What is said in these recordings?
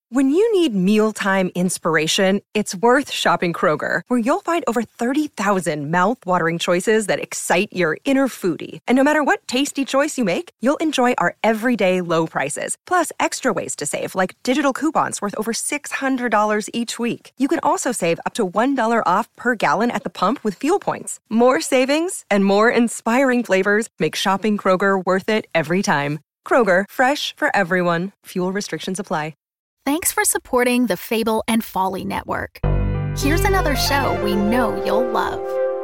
When you need mealtime inspiration, it's worth shopping Kroger, where you'll find over 30,000 mouth-watering choices that excite your inner foodie. And no matter what tasty choice you make, you'll enjoy our everyday low prices, plus extra ways to save, like digital coupons worth over $600 each week. You can also save up to $1 off per gallon at the pump with fuel points. More savings and more inspiring flavors make shopping Kroger worth it every time. Kroger, fresh for everyone. Fuel restrictions apply. Thanks for supporting the Fable and Folly Network. Here's another show we know you'll love.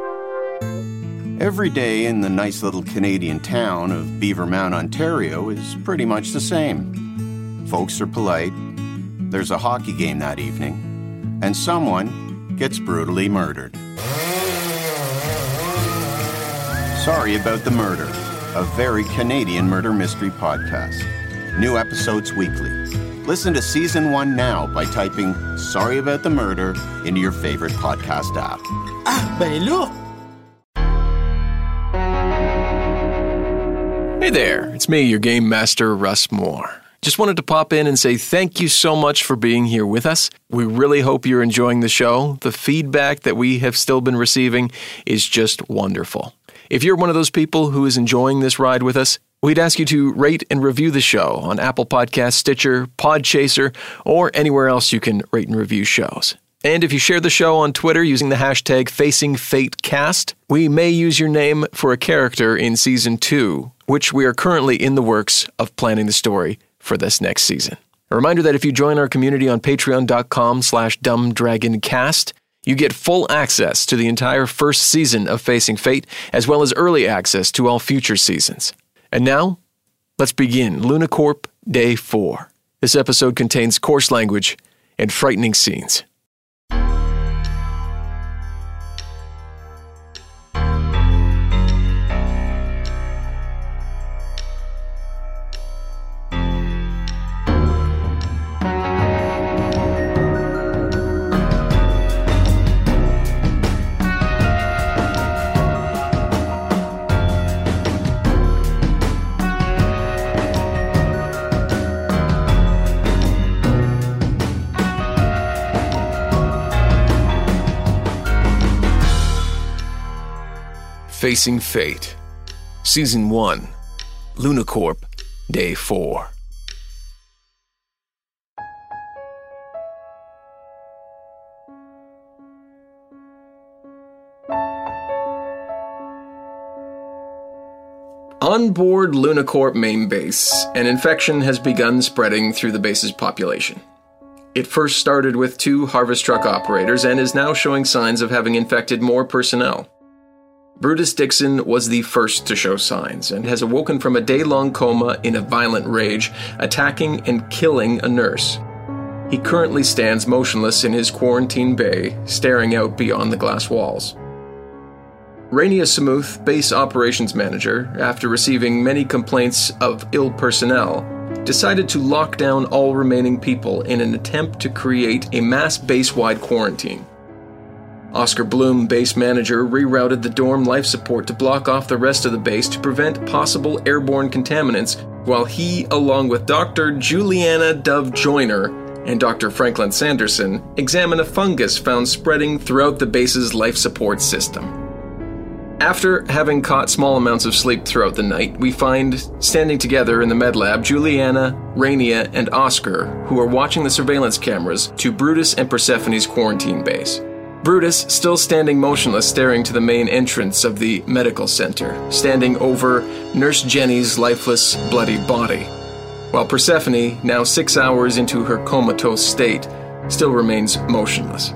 Every day in the nice little Canadian town of Beavermount, Ontario is pretty much the same. Folks are polite, there's a hockey game that evening, and someone gets brutally murdered. Sorry About the Murder, a very Canadian murder mystery podcast. New episodes weekly. Listen to Season 1 now by typing Sorry About the Murder into your favorite podcast app. Ah, ben là! Hey there, it's me, your Game Master, Russ Moore. Just wanted to pop in and say thank you so much for being here with us. We really hope you're enjoying the show. The feedback that we have still been receiving is just wonderful. If you're one of those people who is enjoying this ride with us, we'd ask you to rate and review the show on Apple Podcasts, Stitcher, Podchaser, or anywhere else you can rate and review shows. And if you share the show on Twitter using the hashtag FacingFateCast, we may use your name for a character in Season 2, which we are currently in the works of planning the story for this next season. A reminder that if you join our community on patreon.com/dumbdragoncast, you get full access to the entire first season of Facing Fate, as well as early access to all future seasons. And now, let's begin Lunacorp Day 4. This episode contains coarse language and frightening scenes. Facing Fate, Season 1, Lunacorp, Day 4. On board Lunacorp main base, an infection has begun spreading through the base's population. It first started with 2 harvest truck operators and is now showing signs of having infected more personnel. Brutus Dixon was the first to show signs and has awoken from a day-long coma in a violent rage, attacking and killing a nurse. He currently stands motionless in his quarantine bay, staring out beyond the glass walls. Rainia Samuth, base operations manager, after receiving many complaints of ill personnel, decided to lock down all remaining people in an attempt to create a mass base-wide quarantine. Oscar Bloom, base manager, rerouted the dorm life support to block off the rest of the base to prevent possible airborne contaminants, while he, along with Dr. Juliana Dove Joyner and Dr. Franklin Sanderson, examine a fungus found spreading throughout the base's life support system. After having caught small amounts of sleep throughout the night, we find, standing together in the med lab, Juliana, Rainia, and Oscar, who are watching the surveillance cameras to Brutus and Persephone's quarantine base. Brutus, still standing motionless, staring to the main entrance of the medical center, standing over Nurse Jenny's lifeless, bloody body, while Persephone, now 6 hours into her comatose state, still remains motionless.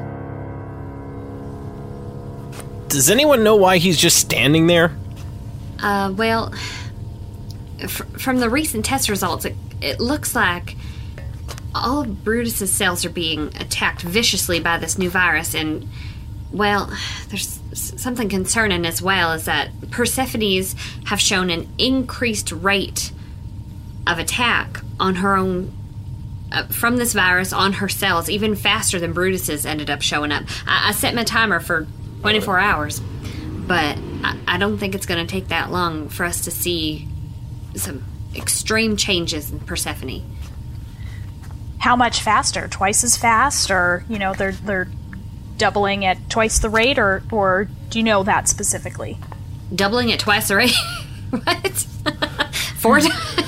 Does anyone know why he's just standing there? Well, from the recent test results, it looks like all of Brutus's cells are being attacked viciously by this new virus, and, well, there's something concerning as well, is that Persephone's have shown an increased rate of attack on her own, from this virus on her cells, even faster than Brutus's ended up showing up. I set my timer for 24 hours, but I don't think it's going to take that long for us to see some extreme changes in Persephone. how much faster? Twice as fast, or they're doubling at twice the rate, or do you know that specifically? Doubling at twice the rate? What? 4 times?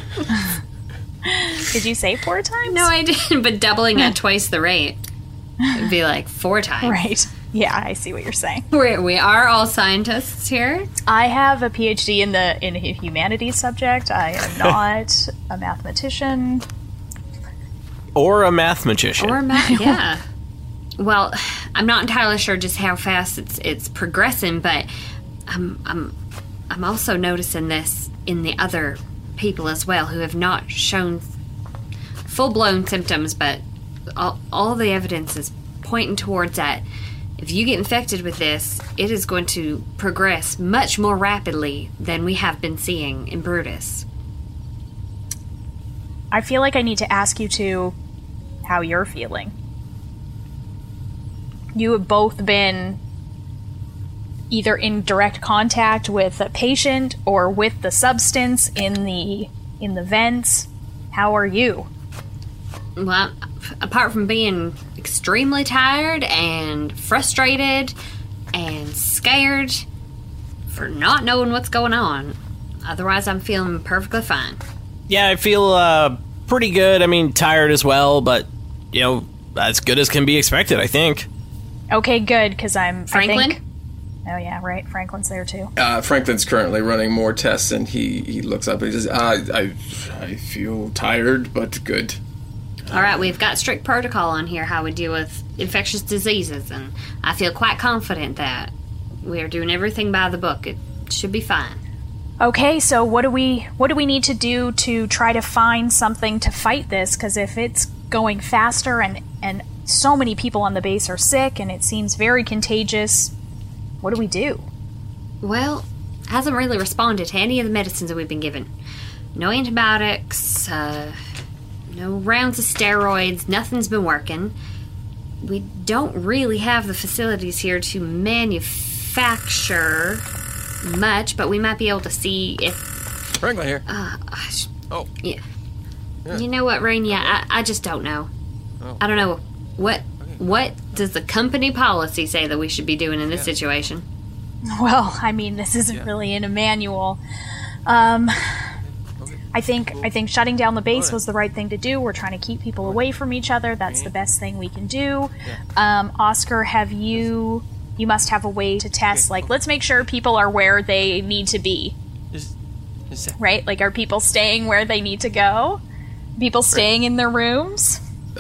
Did you say 4 times? No, I didn't. But doubling at twice the rate would be like 4 times. Right. Yeah, I see what you're saying. We are all scientists here. I have a PhD in a humanities subject. I am not a mathematician. Or a math magician. Yeah. Well, I'm not entirely sure just how fast it's progressing, but I'm also noticing this in the other people as well who have not shown full-blown symptoms, but all the evidence is pointing towards that. If you get infected with this, it is going to progress much more rapidly than we have been seeing in Brutus. I feel like I need to ask you two how you're feeling. You have both been either in direct contact with a patient or with the substance in the vents. How are you? Well, apart from being extremely tired and frustrated and scared for not knowing what's going on, otherwise I'm feeling perfectly fine. Yeah, I feel pretty good. I mean, tired as well, but, as good as can be expected, I think. Okay, good, because Franklin? Oh, yeah, right. Franklin's there, too. Franklin's currently running more tests, and he looks up and he says, I feel tired, but good. All right, we've got strict protocol on here how we deal with infectious diseases, and I feel quite confident that we're doing everything by the book. It should be fine. Okay, so what do we need to do to try to find something to fight this? Because if it's going faster and so many people on the base are sick and it seems very contagious, what do we do? Well, hasn't really responded to any of the medicines that we've been given. No antibiotics, no rounds of steroids, nothing's been working. We don't really have the facilities here to manufacture much, but we might be able to see if... Franklin here. Yeah. You know what, Rain? Yeah, I just don't know. Oh. I don't know. What does the company policy say that we should be doing in this situation? Well, I mean, this isn't really in a manual. I think shutting down the base was the right thing to do. We're trying to keep people away from each other. That's the best thing we can do. Oscar, you must have a way to test, let's make sure people are where they need to be. Right? Are people staying where they need to go? People staying in their rooms?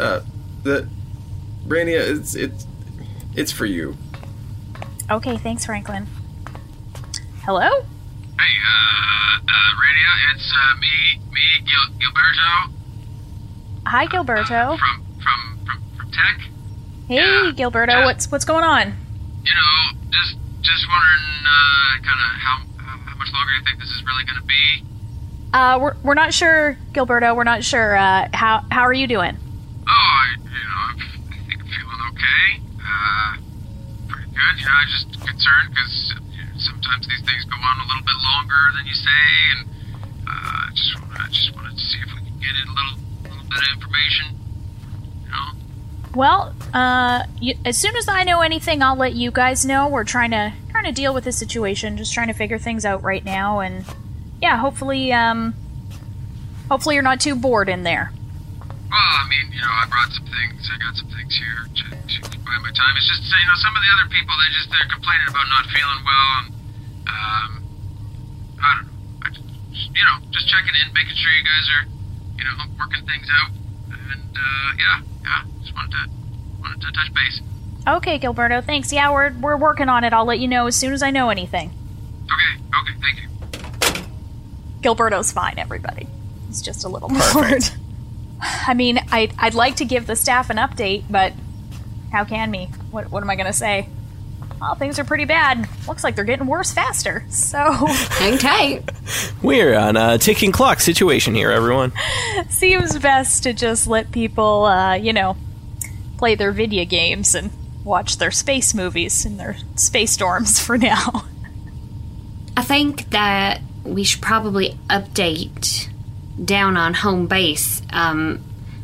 Rania, it's for you. Okay, thanks, Franklin. Hello? Hey, Rania, it's me, Gilberto. Hi, Gilberto. From Tech. Hey, yeah. Gilberto, what's going on? Just wondering, kind of how much longer you think this is really going to be. We're not sure, Gilberto. We're not sure. How are you doing? Oh, I think I'm feeling okay. Pretty good. I'm just concerned because sometimes these things go on a little bit longer than you say, and just wanted to see if we could get in a little bit of information. Well, as soon as I know anything, I'll let you guys know. We're trying to deal with this situation, just trying to figure things out right now, and yeah, hopefully you're not too bored in there. Well, I mean, I brought some things. I got some things here to keep by my time. It's just, some of the other people, they're complaining about not feeling well, and I don't know. Just checking in, making sure you guys are, working things out, and just wanted to touch base. Okay, Gilberto, thanks. Yeah, we're working on it. I'll let you know as soon as I know anything. Okay, thank you. Gilberto's fine, everybody. He's just a little bored. I mean, I'd like to give the staff an update, but how can we? What am I going to say? Well, things are pretty bad. Looks like they're getting worse faster, so... Hang tight. We're on a ticking clock situation here, everyone. Seems best to just let people, play their video games and watch their space movies and their space storms for now. I think that we should probably update down on home base.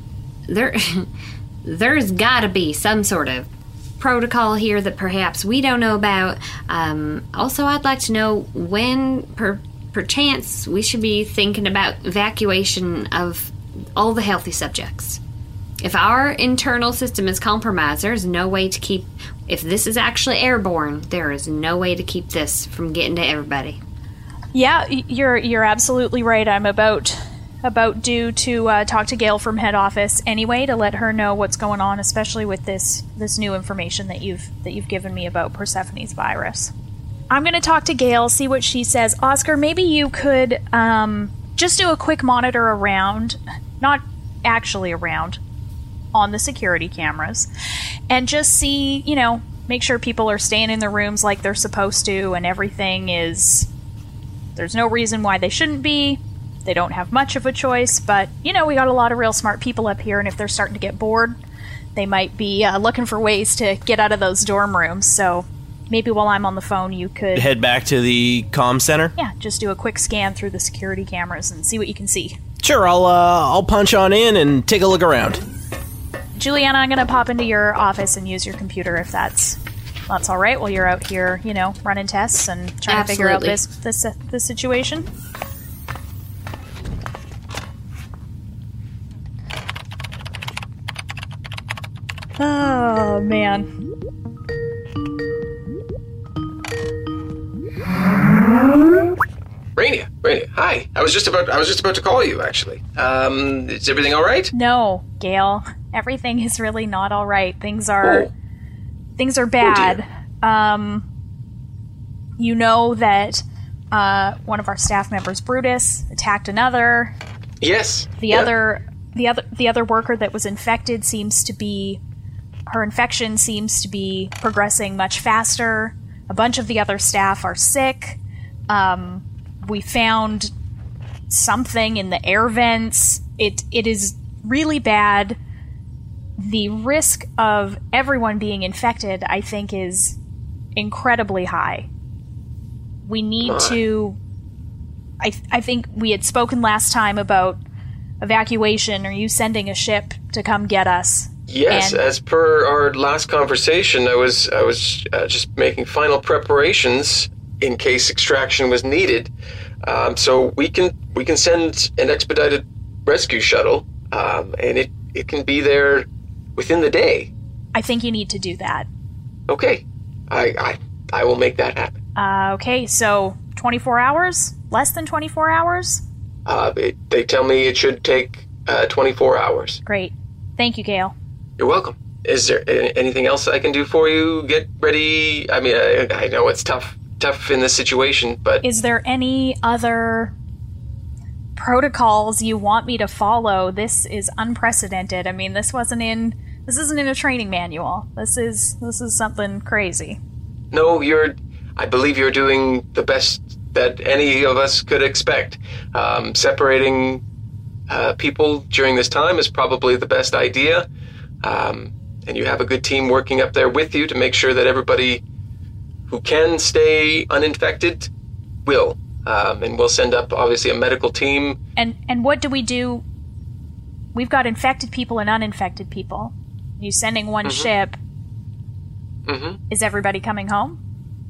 there's got to be some sort of protocol here that perhaps we don't know about. Also, I'd like to know when, perchance, we should be thinking about evacuation of all the healthy subjects. If our internal system is compromised, there's no way to keep... If this is actually airborne, there is no way to keep this from getting to everybody. Yeah, you're absolutely right. I'm about due to talk to Gail from head office anyway to let her know what's going on, especially with this new information that you've given me about Persephone's virus. I'm going to talk to Gail, see what she says. Oscar, maybe you could just do a quick monitor around, not actually around, on the security cameras, and just see, make sure people are staying in their rooms like they're supposed to, and everything is... There's no reason why they shouldn't be. They don't have much of a choice, but, we got a lot of real smart people up here, and if they're starting to get bored, they might be looking for ways to get out of those dorm rooms, so maybe while I'm on the phone you could... Head back to the comm center? Yeah, just do a quick scan through the security cameras and see what you can see. Sure, I'll punch on in and take a look around. Juliana, I'm going to pop into your office and use your computer if that's all right while you're out here, running tests and trying to figure out this situation. Oh, man. Rainier, hi. I was just about to call you, actually. Is everything all right? No, Gail. Everything is really not all right. Things are bad. You know that one of our staff members, Brutus, attacked another. Yes. The other worker that was infected her infection seems to be progressing much faster. A bunch of the other staff are sick. We found something in the air vents. It is really bad. The risk of everyone being infected, I think, is incredibly high. We need to... I think we had spoken last time about evacuation, or you sending a ship to come get us. Yes, as per our last conversation, I was just making final preparations in case extraction was needed. So we can send an expedited rescue shuttle, and it can be there within the day. I think you need to do that. Okay, I will make that happen. Okay, so 24 hours? Less than 24 hours? They tell me it should take 24 hours. Great. Thank you, Gail. You're welcome. Is there anything else I can do for you? Get ready. I mean, I know it's tough in this situation, but... Is there any other protocols you want me to follow? This is unprecedented. I mean, this isn't in a training manual. This is something crazy. No, I believe you're doing the best that any of us could expect. Separating people during this time is probably the best idea. And you have a good team working up there with you to make sure that everybody who can stay uninfected will. And we'll send up, obviously, a medical team. And what do we do? We've got infected people and uninfected people. You sending one ship. Mm-hmm. Is everybody coming home?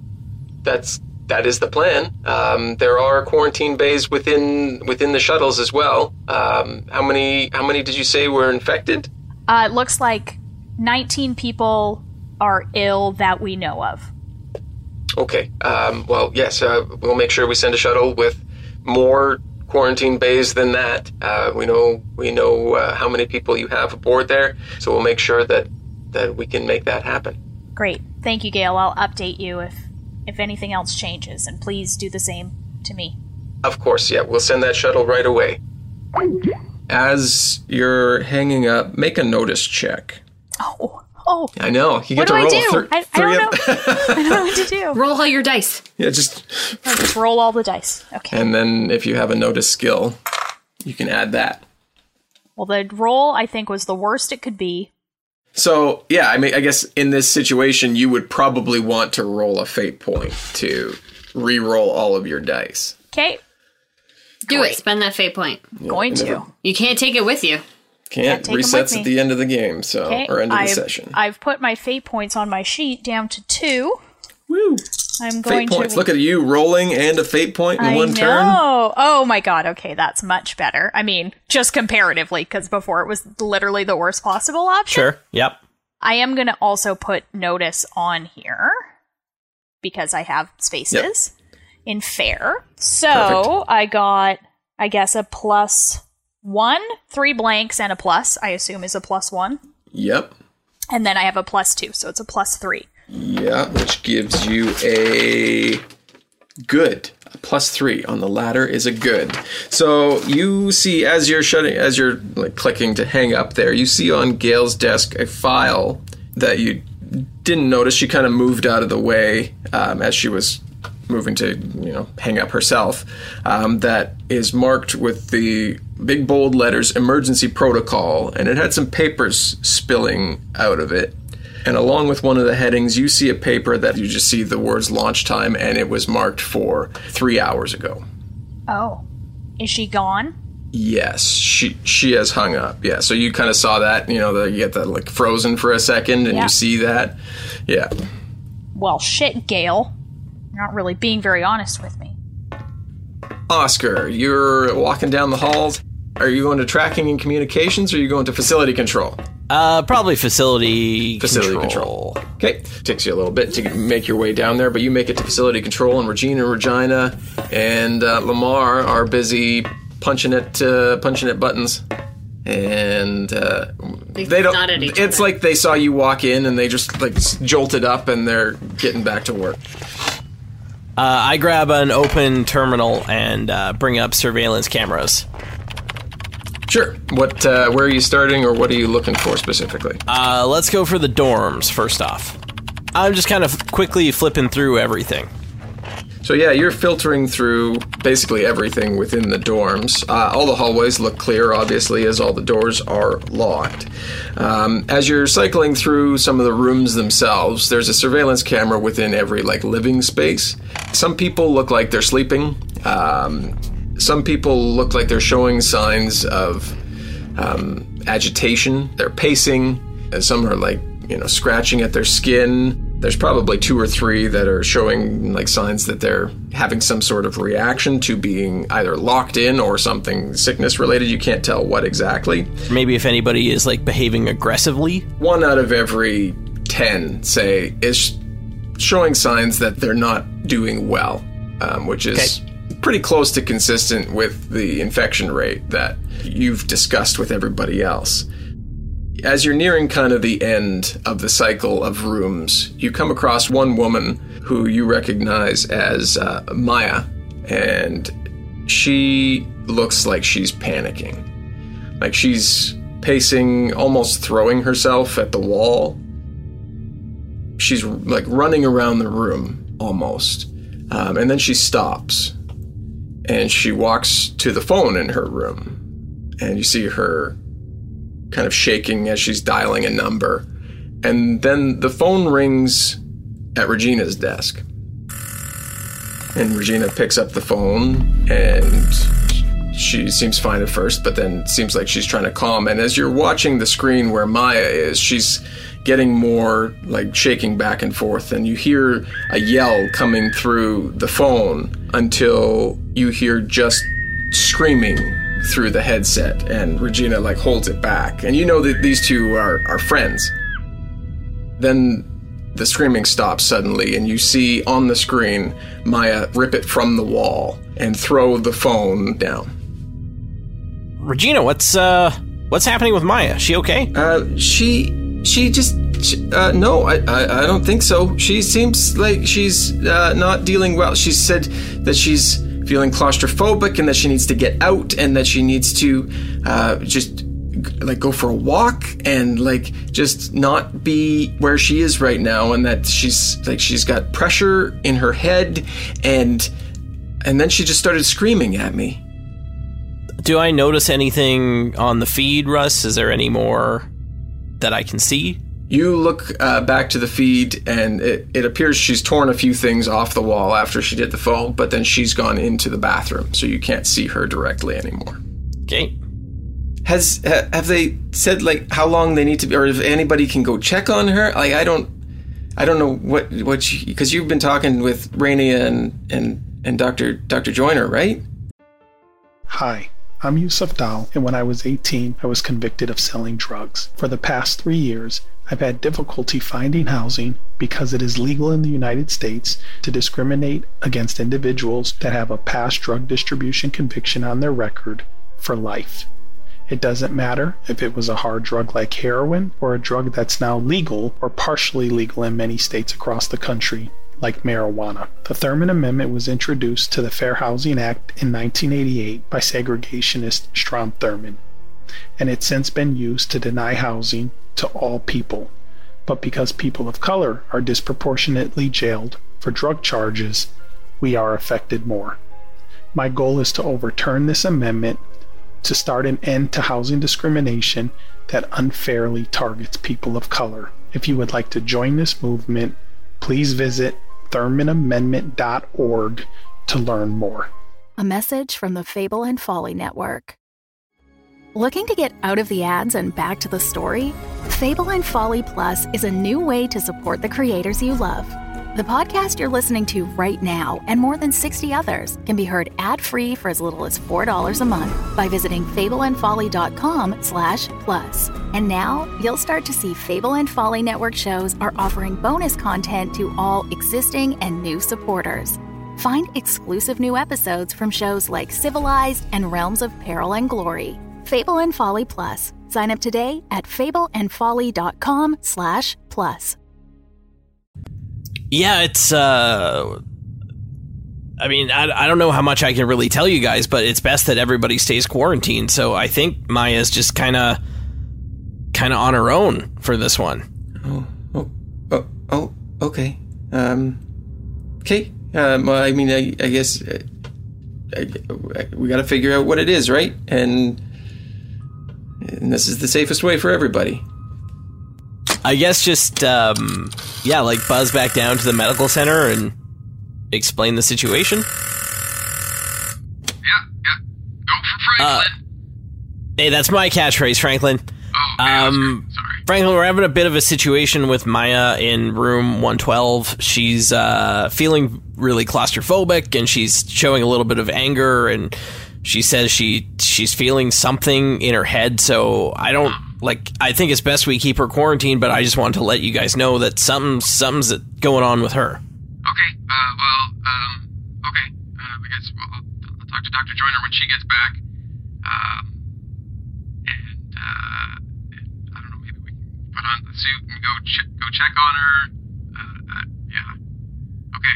That is the plan. There are quarantine bays within the shuttles as well. How many did you say were infected? It looks like 19 people are ill that we know of. Okay. Well, yes, we'll make sure we send a shuttle with more quarantine bays than that. We know how many people you have aboard there, so we'll make sure that we can make that happen. Great. Thank you, Gail. I'll update you if anything else changes, and please do the same to me. Of course, yeah. We'll send that shuttle right away. As you're hanging up, make a notice check. Oh. I know. You get to roll. roll. I don't know. I don't know what to do. Roll all your dice. Yeah, just roll all the dice. Okay. And then if you have a notice skill, you can add that. Well, the roll, I think, was the worst it could be. So, yeah, I mean, I guess in this situation, you would probably want to roll a fate point to re-roll all of your dice. Okay. Do it. Spend that fate point. Yeah, going to. You can't take it with you. Can't take 'em resets with me. at the end of the game, so Okay, or end of the session. I've put my fate points on my sheet down to 2. Woo! I'm going Fate points. to Look at you rolling and a fate point in I one turn. know. Oh my god. Okay, that's much better. I mean, just comparatively, because before it was literally the worst possible option. Sure. Yep. I am going to also put notice on here because I have spaces in fair. So Perfect. I got, I guess, a +1, 3 blanks, and a plus. I assume is a +1. Yep. And then I have a +2, so it's a +3. Yeah, which gives you a good. A +3 on the ladder is a good. So you see, as you're like clicking to hang up there, you see on Gail's desk a file that you didn't notice. She kind of moved out of the way as she was moving to, hang up herself. That is marked with the big bold letters "Emergency Protocol," and it had some papers spilling out of it. And along with one of the headings, you see a paper that you just see the words "launch time," and it was marked for 3 hours ago. Oh. Is she gone? Yes, she has hung up. Yeah, so you kind of saw that, you get that like frozen for a second, and Yeah. you see that. Yeah. Well, shit, Gail. You're not really being very honest with me. Oscar, you're walking down the halls. Are you going to tracking and communications, or are you going to facility control? Probably facility control. Okay, takes you a little bit to make your way down there, but you make it to facility control, and Regina, and Lamar are busy punching at buttons, and they don't. Not at each It's other. like they saw you walk in, and they just like jolted up, and they're getting back to work. I grab an open terminal and bring up surveillance cameras. Sure. What? Where are you starting, or what are you looking for specifically? Let's go for the dorms first off. I'm just kind of quickly flipping through everything. So yeah, you're filtering through basically everything within the dorms. All the hallways look clear, obviously, as all the doors are locked. As you're cycling through some of the rooms themselves, there's a surveillance camera within every living space. Some people look like they're sleeping. Some people look like they're showing signs of agitation. They're pacing. And some are scratching at their skin. There's probably 2 or 3 that are showing signs that they're having some sort of reaction to being either locked in or something sickness related. You can't tell what exactly. Maybe if anybody is behaving aggressively. 1 out of every 10, say, is showing signs that they're not doing well, which is pretty close to consistent with the infection rate that you've discussed with everybody else. As you're nearing kind of the end of the cycle of rooms, you come across one woman who you recognize as Maya, and she looks like she's panicking. Like she's pacing, almost throwing herself at the wall. She's running around the room, almost. And then she stops, and she walks to the phone in her room, and you see her kind of shaking as she's dialing a number. And then the phone rings at Regina's desk. And Regina picks up the phone, and she seems fine at first, but then it seems like she's trying to calm. And as you're watching the screen where Maya is, she's getting more shaking back and forth, and you hear a yell coming through the phone until you hear just screaming through the headset, and Regina holds it back, and you know that these two are friends. Then the screaming stops suddenly, and you see on the screen Maya rip it from the wall and throw the phone down. Regina, what's happening with Maya? She okay? No, I don't think so. She seems like she's not dealing well. She said that she's feeling claustrophobic and that she needs to get out, and that she needs to just go for a walk and just not be where she is right now, and that she's got pressure in her head, and then she just started screaming at me. Do I notice anything on the feed, Russ? Is there any more that I can see? You look back to the feed, and it appears she's torn a few things off the wall after she did the phone, but then she's gone into the bathroom, so you can't see her directly anymore. Okay. Have they said like how long they need to be, or if anybody can go check on her? Like I don't know what because you've been talking with Rainey and Dr. Joyner, right? Hi, I'm Yusuf Dal, and when I was 18, I was convicted of selling drugs. For the past 3 years, I've had difficulty finding housing because it is legal in the United States to discriminate against individuals that have a past drug distribution conviction on their record for life. It doesn't matter if it was a hard drug like heroin or a drug that's now legal or partially legal in many states across the country, like marijuana. The Thurman Amendment was introduced to the Fair Housing Act in 1988 by segregationist Strom Thurmond, and it's since been used to deny housing to all people. But because people of color are disproportionately jailed for drug charges, we are affected more. My goal is to overturn this amendment to start an end to housing discrimination that unfairly targets people of color. If you would like to join this movement, please visit ThurmanAmendment.org to learn more. A message from the Fable and Folly Network. Looking to get out of the ads and back to the story? Fable and Folly Plus is a new way to support the creators you love. The podcast you're listening to right now and more than 60 others can be heard ad-free for as little as $4 a month by visiting fableandfolly.com/plus. And now you'll start to see Fable and Folly Network shows are offering bonus content to all existing and new supporters. Find exclusive new episodes from shows like Civilized and Realms of Peril and Glory. Fable and Folly Plus. Sign up today at fableandfolly.com/plus. Yeah, it's, I mean, I don't know how much I can really tell you guys, but it's best that everybody stays quarantined. So I think Maya's just kind of on her own for this one. Okay. Okay. Well, I mean, I guess we got to figure out what it is, right? And this is the safest way for everybody. I guess just, like buzz back down to the medical center and explain the situation. Yeah. Go for Franklin. Hey, that's my catchphrase, Franklin. Oh, sorry. Franklin, we're having a bit of a situation with Maya in room 112. She's feeling really claustrophobic, and she's showing a little bit of anger, and she says she's feeling something in her head, so I think it's best we keep her quarantined, but I just wanted to let you guys know that something's going on with her. Okay, okay. I guess I'll talk to Dr. Joyner when she gets back. I don't know, maybe we can put on the suit and go check on her. Yeah. Okay.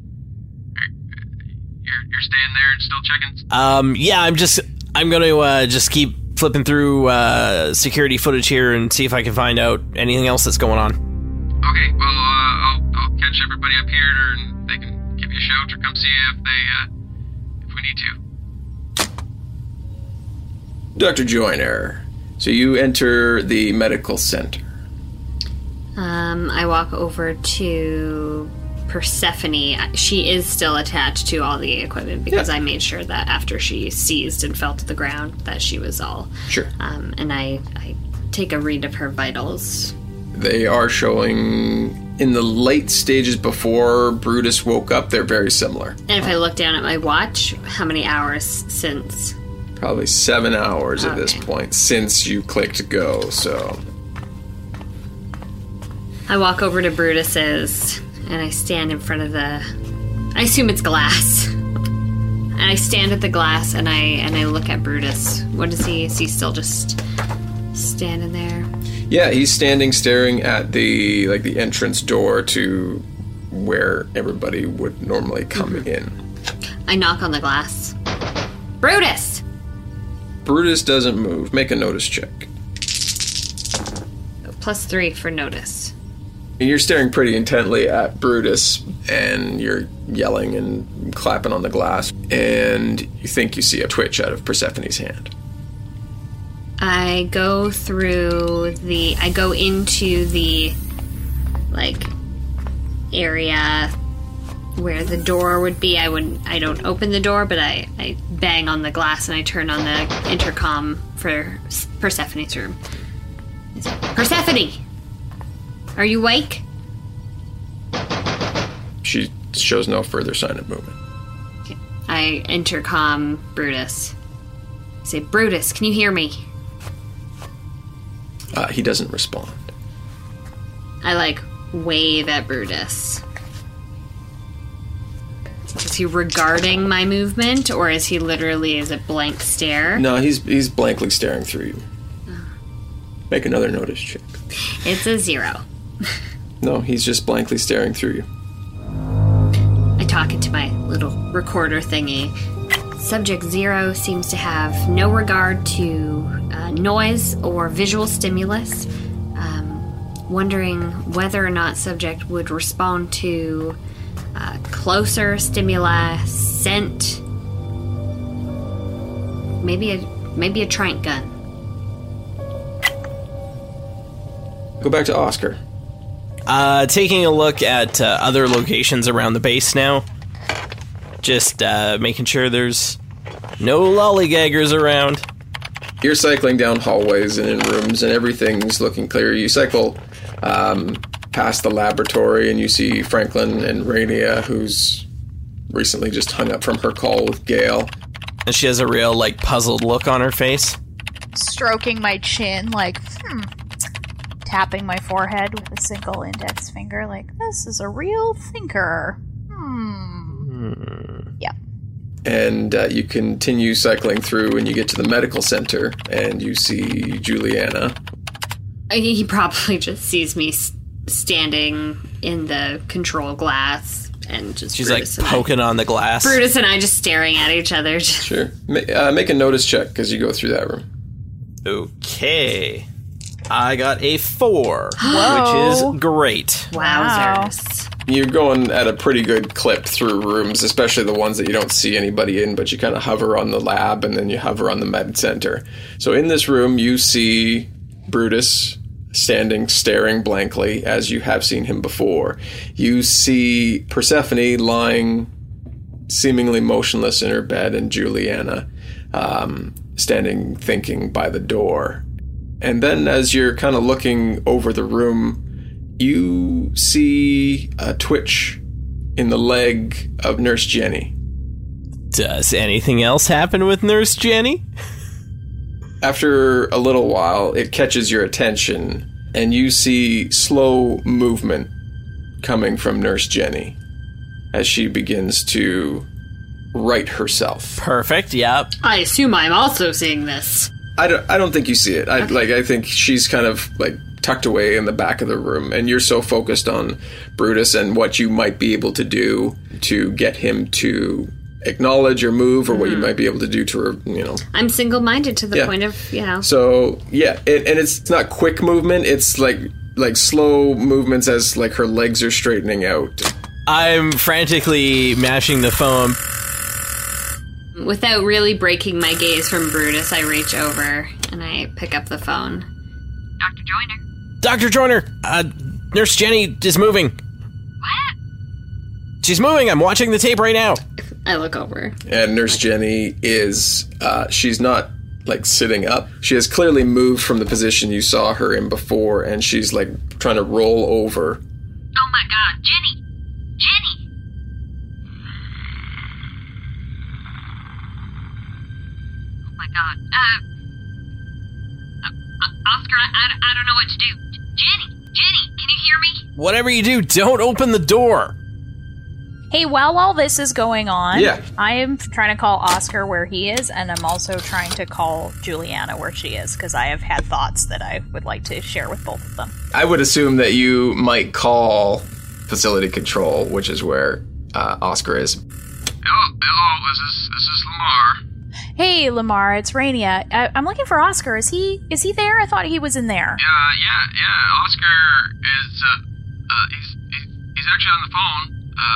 You're staying there and still checking? Yeah, I'm gonna just keep flipping through security footage here and see if I can find out anything else that's going on. Okay, well, I'll catch everybody up here and they can give you a shout or come see you if we need to. Dr. Joyner, so you enter the medical center. I walk over to Persephone. She is still attached to all the equipment because I made sure that after she seized and fell to the ground that she was all... Sure. And I take a read of her vitals. They are showing, in the late stages before Brutus woke up, they're very similar. And if I look down at my watch, how many hours since? Probably 7 hours at this point since you clicked go, so... I walk over to Brutus's, and I stand in front of the... I assume it's glass. And I stand at the glass, and I look at Brutus. What is he? Is he still just standing there? Yeah, he's standing staring at the entrance door to where everybody would normally come in. I knock on the glass. Brutus! Brutus doesn't move. Make a notice check. +3 for notice. You're staring pretty intently at Brutus, and you're yelling and clapping on the glass, and you think you see a twitch out of Persephone's hand. I go into the, area where the door would be. I don't open the door, but I bang on the glass and I turn on the intercom for Persephone's room. Persephone! Are you awake? She shows no further sign of movement. Okay. I intercom Brutus. I say, Brutus, can you hear me? He doesn't respond. I, wave at Brutus. Is he regarding my movement, or is he literally as a blank stare? No, he's blankly staring through you. Make another notice check. It's a 0. No, he's just blankly staring through you. I talk into my little recorder thingy. Subject 0 seems to have no regard to noise or visual stimulus. Wondering whether or not subject would respond to closer stimuli, scent, maybe a trank gun. Go back to Oscar. Taking a look at other locations around the base now. Just making sure there's no lollygaggers around. You're cycling down hallways and in rooms, and everything's looking clear. You cycle past the laboratory, and you see Franklin and Rainia, who's recently just hung up from her call with Gale. And she has a real, puzzled look on her face. Stroking my chin, tapping my forehead with a single index finger, this is a real thinker. Yeah. And you continue cycling through, and you get to the medical center, and you see Juliana. He probably just sees me standing in the control glass, and just she's poking on the glass. Brutus and I just staring at each other. Sure. Make a notice check as you go through that room. Okay. I got a 4, Whoa. which is great. Wowzers. You're going at a pretty good clip through rooms, especially the ones that you don't see anybody in, but you kind of hover on the lab and then you hover on the med center. So in this room, you see Brutus standing, staring blankly, as you have seen him before. You see Persephone lying seemingly motionless in her bed, and Juliana standing thinking by the door. And then as you're kind of looking over the room, you see a twitch in the leg of Nurse Jenny. Does anything else happen with Nurse Jenny? After a little while, it catches your attention, and you see slow movement coming from Nurse Jenny as she begins to right herself. Perfect, yep. I assume I'm also seeing this. I don't think you see it. I think she's kind of tucked away in the back of the room, and you're so focused on Brutus and what you might be able to do to get him to acknowledge or move, or what you might be able to do to her, I'm single-minded to the point of, So, yeah, and it's not quick movement, it's like slow movements as her legs are straightening out. I'm frantically mashing the phone. Without really breaking my gaze from Brutus, I reach over and I pick up the phone. Dr. Joyner? Dr. Joyner! Nurse Jenny is moving. What? She's moving! I'm watching the tape right now! I look over. And Nurse Jenny is, she's not, sitting up. She has clearly moved from the position you saw her in before, and she's, trying to roll over. Oh my god, Jenny! Jenny! Oh my god. Oscar, I don't know what to do. Jenny, can you hear me? Whatever you do, don't open the door! Hey, while all this is going on, Yeah. I am trying to call Oscar where he is, and I'm also trying to call Juliana where she is, because I have had thoughts that I would like to share with both of them. I would assume that you might call facility control, which is where Oscar is. Hello, this is Lamar. Hey, Lamar, it's Rainia. I'm looking for Oscar. Is he there? I thought he was in there. Yeah, Oscar is, he's actually on the phone.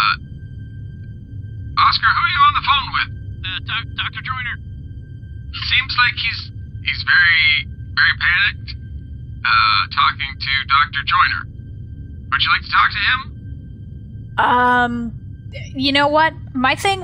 Oscar, who are you on the phone with? Dr. Joyner. Seems like he's very, very panicked, talking to Dr. Joyner. Would you like to talk to him? You know what? My thing...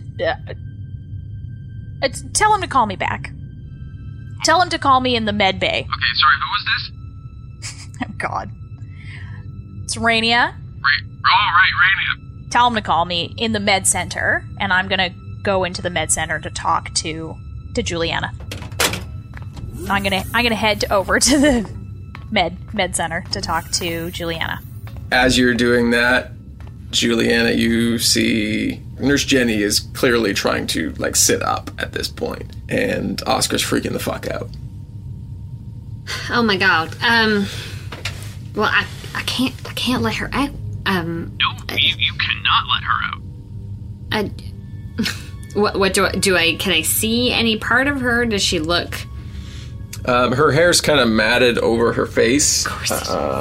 tell him to call me back. Tell him to call me in the med bay. Okay, sorry, who was this? Oh, God. It's Rainia. Right, Rainia. Tell him to call me in the med center, and I'm gonna go into the med center to talk to Juliana. I'm gonna head over to the med center to talk to Juliana. As you're doing that, Juliana, you see Nurse Jenny is clearly trying to, like, sit up at this point, and Oscar's freaking the fuck out. Oh my God. Well, I can't let her out. No, you cannot let her out. What can I see any part of her? Does she look... Her hair's kind of matted over her face. Of course.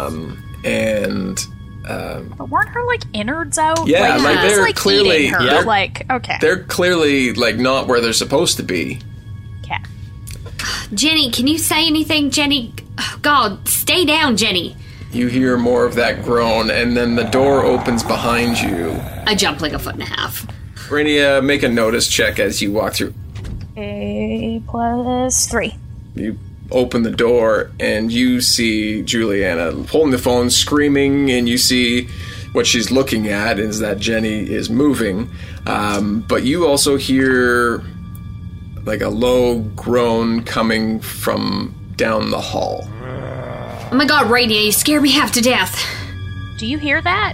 But weren't her, like, innards out? Yeah, like it's they're like clearly... eating her. They're, like, okay. They're clearly, like, not where they're supposed to be. Okay. Jenny, can you say anything, Jenny? Oh, God, stay down, Jenny. You hear more of that groan, and then the door opens behind you. I jump like 1.5 feet. Rainia, make a notice check as you walk through. A plus 3. You open the door, and you see Juliana holding the phone, screaming, and you see what she's looking at is that Jenny is moving. But you also hear, like, a low groan coming from down the hall. Oh my God, Rainia, you scared me half to death. Do you hear that?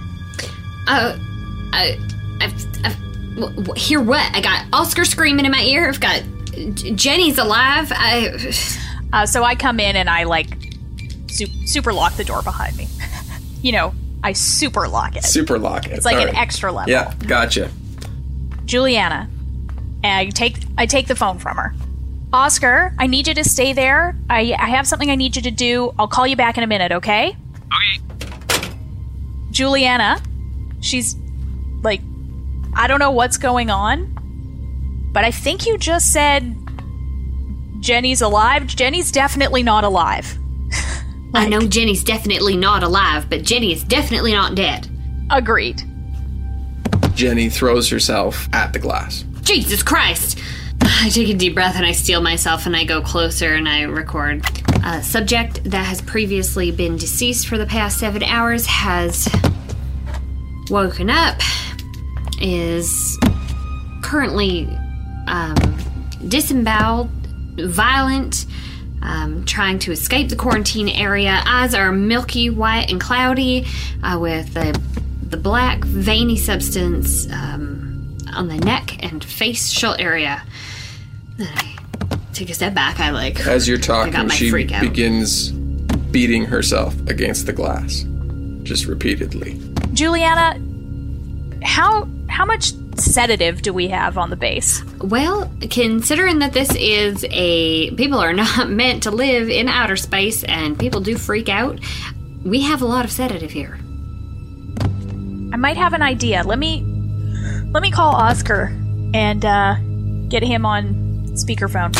Hear what? I got Oscar screaming in my ear. I've got Jenny's alive. So I come in and I, like, super lock the door behind me. You know, I super lock it. Super lock it. It's like All an right. extra level. Yeah, gotcha. Juliana. And I take the phone from her. Oscar, I need you to stay there. I have something I need you to do. I'll call you back in a minute, okay? Okay. Juliana, she's, like, I don't know what's going on, but I think you just said Jenny's alive. Jenny's definitely not alive. I know Jenny's definitely not alive, but Jenny is definitely not dead. Agreed. Jenny throws herself at the glass. Jesus Christ! I take a deep breath and I steel myself and I go closer and I record. A subject that has previously been deceased for the past 7 hours has woken up, is currently disemboweled, violent, trying to escape the quarantine area. Eyes are milky white and cloudy, with the black veiny substance on the neck and facial area. Then I take a step back. As you're talking, she freak out. begins beating herself against the glass, just repeatedly. Juliana, how much sedative do we have on the base? Well, considering that this is people are not meant to live in outer space and people do freak out, we have a lot of sedative here. I might have an idea. Let me call Oscar and get him on speakerphone.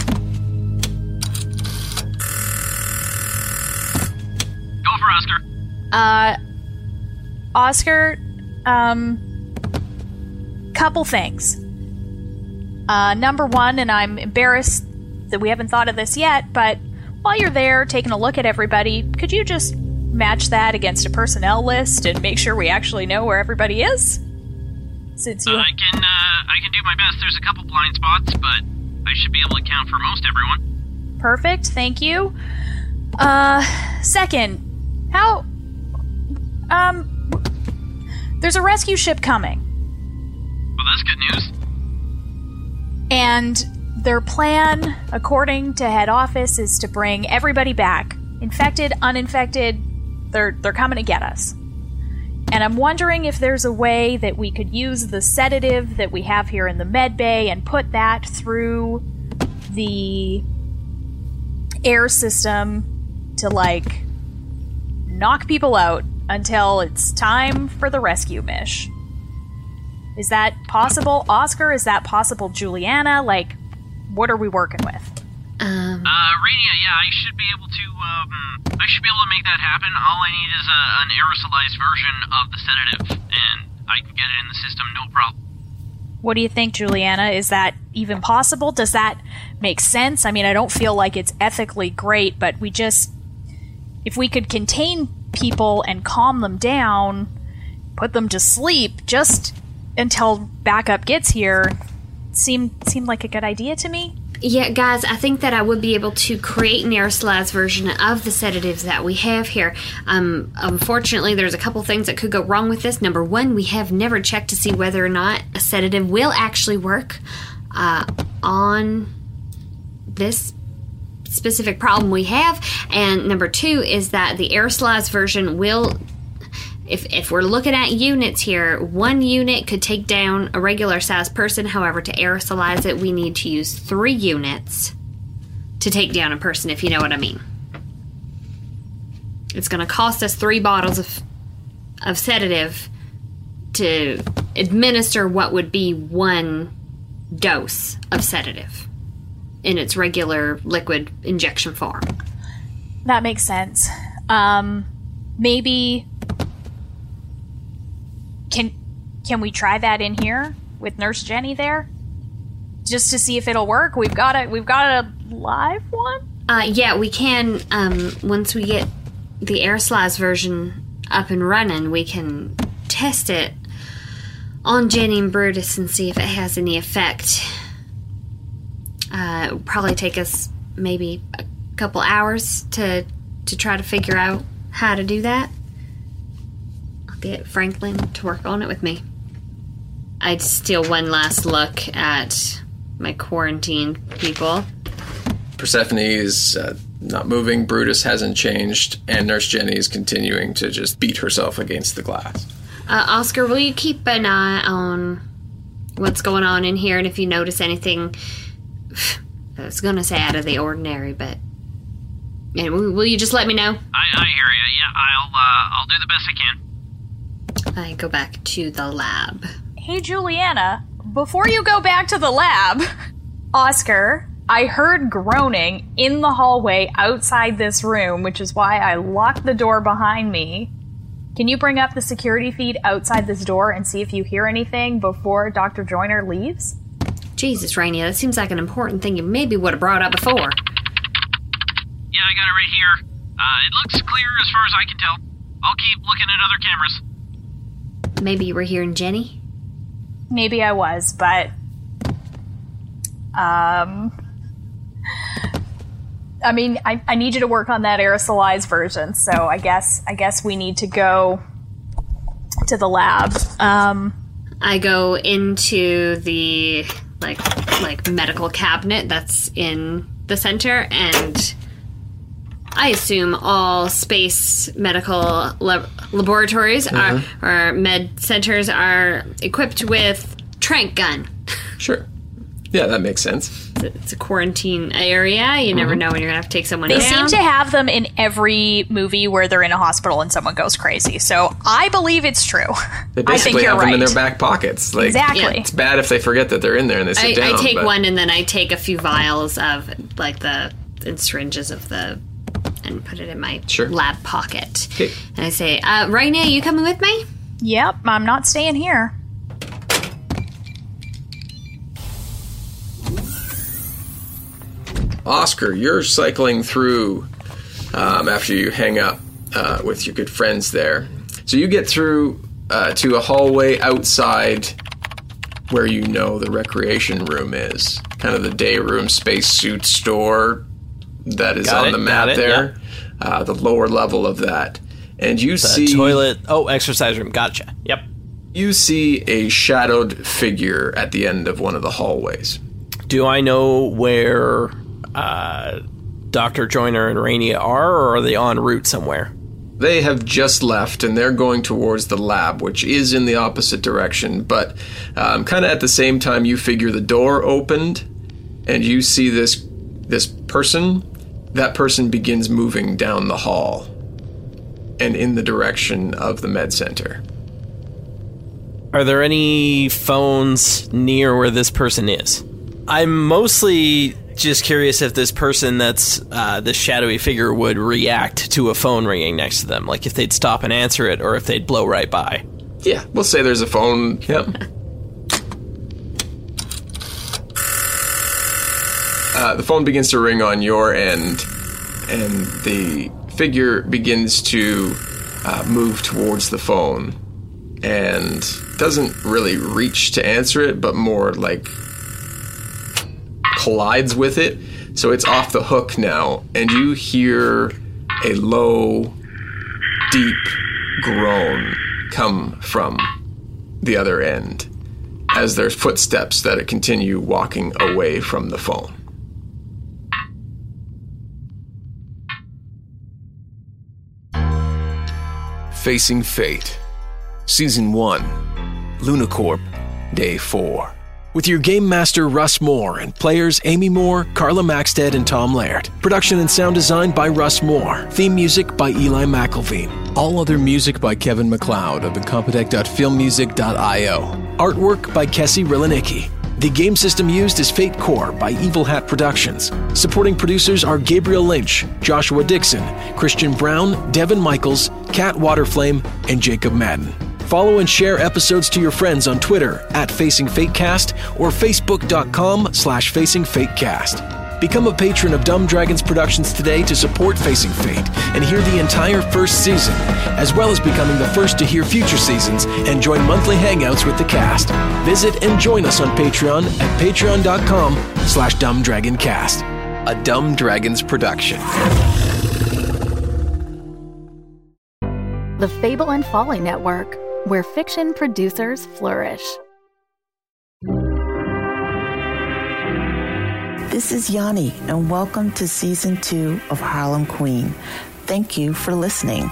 Go for Oscar, Oscar. couple things. Number one, and I'm embarrassed that we haven't thought of this yet, but while you're there taking a look at everybody, could you just match that against a personnel list and make sure we actually know where everybody is? Since you... I can do my best. There's a couple blind spots, but I should be able to count for most everyone. Perfect, thank you. Second, how... there's a rescue ship coming. Well, that's good news. And their plan, according to head office, is to bring everybody back. Infected, uninfected, they're coming to get us. And I'm wondering if there's a way that we could use the sedative that we have here in the med bay and put that through the air system to, like, knock people out until it's time for the rescue mish. Is that possible, Oscar? Is that possible, Juliana? Like, what are we working with? Rainia, yeah, I should be able to make that happen. All I need is an aerosolized version of the sedative, and I can get it in the system, no problem. What do you think, Juliana? Is that even possible? Does that make sense? I mean, I don't feel like it's ethically great, but if we could contain people and calm them down, put them to sleep just until backup gets here, seemed like a good idea to me. Yeah, guys, I think that I would be able to create an aerosolized version of the sedatives that we have here. Unfortunately, there's a couple things that could go wrong with this. Number one, we have never checked to see whether or not a sedative will actually work on this specific problem we have. And number two is that the aerosolized version will... If we're looking at units here, one unit could take down a regular-sized person. However, to aerosolize it, we need to use 3 units to take down a person, if you know what I mean. It's going to cost us 3 bottles of sedative to administer what would be 1 dose of sedative in its regular liquid injection form. That makes sense. Maybe... Can we try that in here with Nurse Jenny there, just to see if it'll work? We've got a live one. Yeah, we can. Once we get the aerosolized version up and running, we can test it on Jenny and Brutus and see if it has any effect. It'll probably take us maybe a couple hours to try to figure out how to do that. Get Franklin to work on it with me. I'd steal one last look at my quarantine people. Persephone is not moving, Brutus hasn't changed, and Nurse Jenny is continuing to just beat herself against the glass. Oscar, will you keep an eye on what's going on in here, and if you notice anything, I was going to say out of the ordinary, but will you just let me know? I hear you. Yeah, I'll do the best I can. I go back to the lab. Hey, Juliana, before you go back to the lab, Oscar, I heard groaning in the hallway outside this room, which is why I locked the door behind me. Can you bring up the security feed outside this door and see if you hear anything before Dr. Joyner leaves? Jesus, Rainier, that seems like an important thing you maybe would have brought up before. Yeah, I got it right here. It looks clear as far as I can tell. I'll keep looking at other cameras. Maybe you were hearing Jenny? Maybe I was, but... I mean, I need you to work on that aerosolized version, so I guess we need to go to the lab. I go into the, like medical cabinet that's in the center, and... I assume all space medical laboratories or med centers are equipped with tranq gun. Sure. Yeah, that makes sense. It's a quarantine area. You never know when you're going to have to take someone down. They seem to have them in every movie where they're in a hospital and someone goes crazy. So I believe it's true. They basically have them in their back pockets. Like, exactly. Yeah. It's bad if they forget that they're in there and they sit down. I take one and then I take a few vials of and syringes of the... and put it in my lab pocket. Okay. And I say, Raina, you coming with me? Yep, I'm not staying here. Oscar, you're cycling through after you hang up with your good friends there. So you get through to a hallway outside where you know the recreation room is. Kind of the day room spacesuit store that is on the map there. Yeah. The lower level of that. And you see... toilet. Oh, exercise room. Gotcha. Yep. You see a shadowed figure at the end of one of the hallways. Do I know where Dr. Joyner and Rainier are, or are they en route somewhere? They have just left, and they're going towards the lab, which is in the opposite direction. But kind of at the same time, you figure the door opened, and you see this person. That person begins moving down the hall and in the direction of the med center. Are there any phones near where this person is? I'm mostly just curious if this person that's this shadowy figure would react to a phone ringing next to them, like if they'd stop and answer it or if they'd blow right by. Yeah, we'll say there's a phone. Yep. The phone begins to ring on your end, and the figure begins to move towards the phone and doesn't really reach to answer it, but more like collides with it. So it's off the hook now, and you hear a low, deep groan come from the other end as there's footsteps that continue walking away from the phone. Facing Fate, Season 1, Lunacorp, Day 4. With your game master Russ Moore and players Amy Moore, Carla Maxted, and Tom Laird. Production and sound design by Russ Moore. Theme music by Eli McElveen. All other music by Kevin MacLeod of incompetech.filmmusic.io. Artwork by Kessie Rillanicki. The game system used is Fate Core by Evil Hat Productions. Supporting producers are Gabriel Lynch, Joshua Dixon, Christian Brown, Devin Michaels, Kat Waterflame, and Jacob Madden. Follow and share episodes to your friends on Twitter @FacingFateCast or Facebook.com/FacingFateCast. Become a patron of Dumb Dragons Productions today to support Facing Fate and hear the entire first season, as well as becoming the first to hear future seasons and join monthly hangouts with the cast. Visit and join us on Patreon at patreon.com/DumbDragonCast. A Dumb Dragons production. The Fable and Folly Network, where fiction producers flourish. This is Yanni, and welcome to Season 2 of Harlem Queen. Thank you for listening.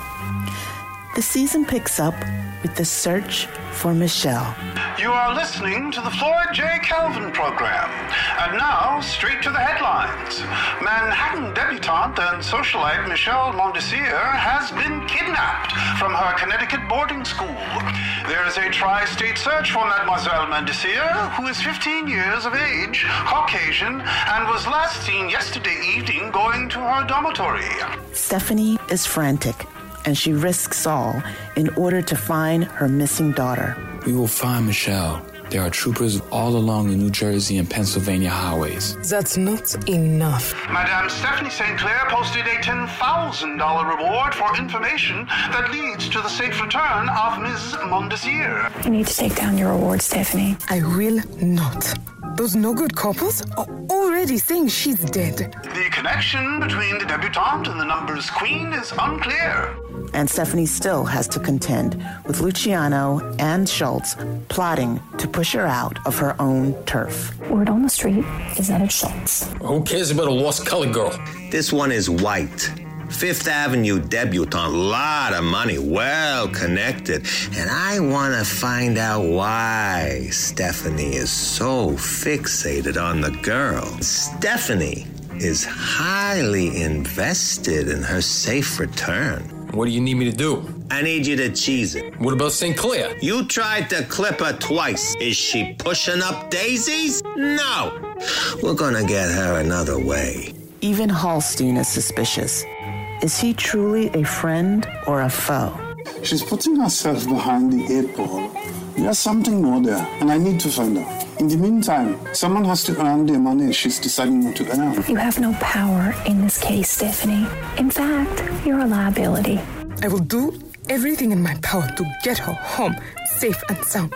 The season picks up with the search for Michelle. You are listening to the Floyd J. Calvin program. And now, straight to the headlines. Manhattan debutante and socialite Michelle Mondesir has been kidnapped from her Connecticut boarding school. There is a tri-state search for Mademoiselle Mondesir, who is 15 years of age, Caucasian, and was last seen yesterday evening going to her dormitory. Stephanie is frantic, and she risks all in order to find her missing daughter. We will find Michelle. There are troopers all along the New Jersey and Pennsylvania highways. That's not enough. Madame Stephanie St. Clair posted a $10,000 reward for information that leads to the safe return of Ms. Mondesir. You need to take down your reward, Stephanie. I will not. Those no-good couples are already saying she's dead. The connection between the debutante and the numbers queen is unclear. And Stephanie still has to contend with Luciano and Schultz plotting to push her out of her own turf. Word on the street is that it's Schultz. Who cares about a lost colored girl? This one is white. Fifth Avenue debutante, lot of money, well connected. And I want to find out why Stephanie is so fixated on the girl. Stephanie is highly invested in her safe return. What do you need me to do? I need you to cheese it. What about St. Clair? You tried to clip her twice. Is she pushing up daisies? No. We're gonna get her another way. Even Hallstein is suspicious. Is he truly a friend or a foe? She's putting herself behind the eight ball. There's something more there, and I need to find out. In the meantime, someone has to earn the money she's deciding not to earn. You have no power in this case, Stephanie. In fact, you're a liability. I will do everything in my power to get her home, safe and sound.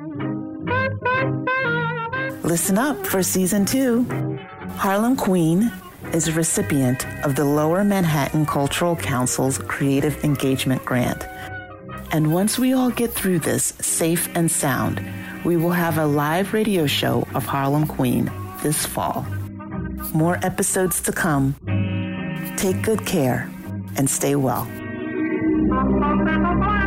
Listen up for Season 2. Harlem Queen is a recipient of the Lower Manhattan Cultural Council's Creative Engagement Grant. And once we all get through this safe and sound, we will have a live radio show of Harlem Queen this fall. More episodes to come. Take good care and stay well.